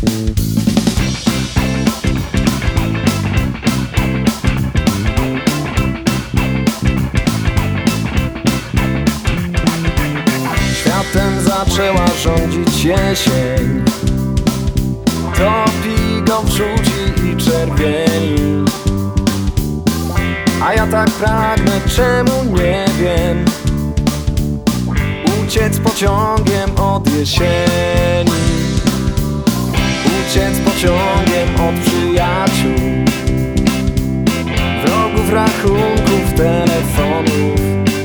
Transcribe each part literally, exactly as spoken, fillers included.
Światem zaczęła rządzić jesień, topi go w żółci i czerwieni. A ja tak pragnę, czemu nie wiem, uciec pociągiem od jesieni, uciec pociągiem od przyjaciół, wrogów, rachunków, telefonów.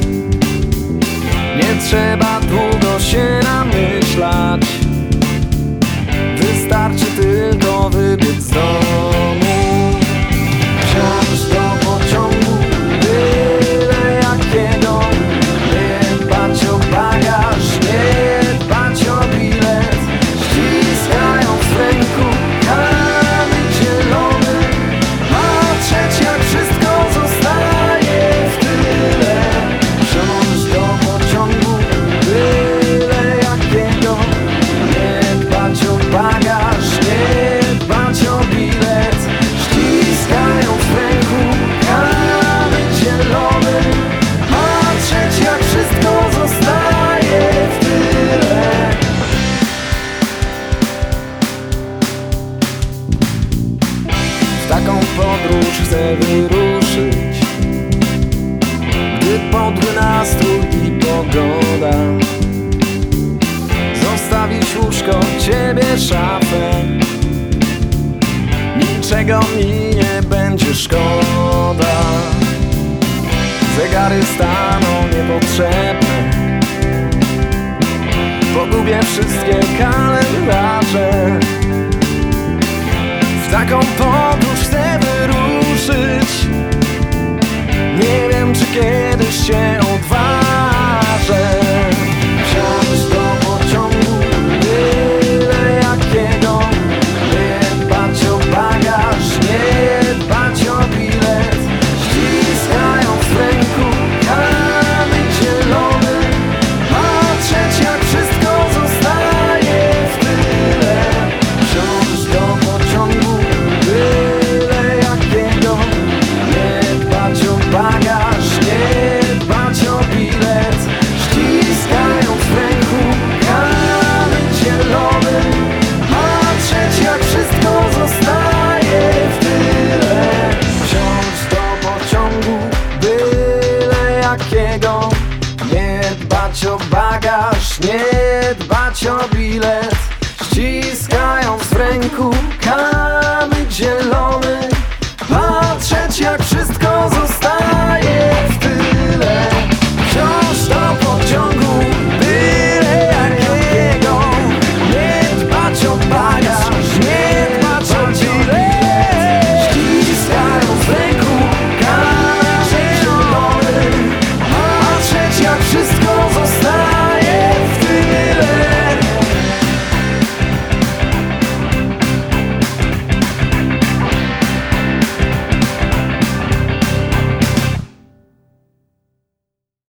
Nie trzeba długo się namyślać, wystarczy tylko wybiec z domu. Wsiąść do pociągu, byle jakiego, nie dbać o bagaż, nie dbać o bilet. Ściskają w ręku kamień zielony, patrzeć jak wszystko zostaje w tyle. Wsiąść do pociągu, byle jakiego, nie dbać o bagaż, nie dbać o bilet. Ściskają w ręku kamień zielony, patrzeć jak wszystko zostaje w tyle. W taką podróż chcę wyruszyć, gdy podły nastrój i pogoda. Zostawić łóżko, ciebie szafę, niczego mi nie będzie szkoda. Zegary staną niepotrzebne, pogubię wszystkie kalendarze. W taką podróż chcę wyruszyć, nie wiem czy kiedyś się odważę. Wsiąść do pociągu, byle jakiego, nie dbać o bagaż, nie dbać o bilet. Ściskają w ręku kamień zielony, patrzeć jak wszystko zostaje w tyle. Wsiąść do pociągu, byle jakiego, nie dbać o bagaż, nie dbać o bilet. Ściskają w ręku kamień zielony, patrzeć jak wszystko zostaje w tyle. Wsiąść do pociągu, byle jakiego, nie dbać o bagaż, nie dbać o bilet. Ściskają w ręku kamień zielony, patrzeć jak wszystko zostaje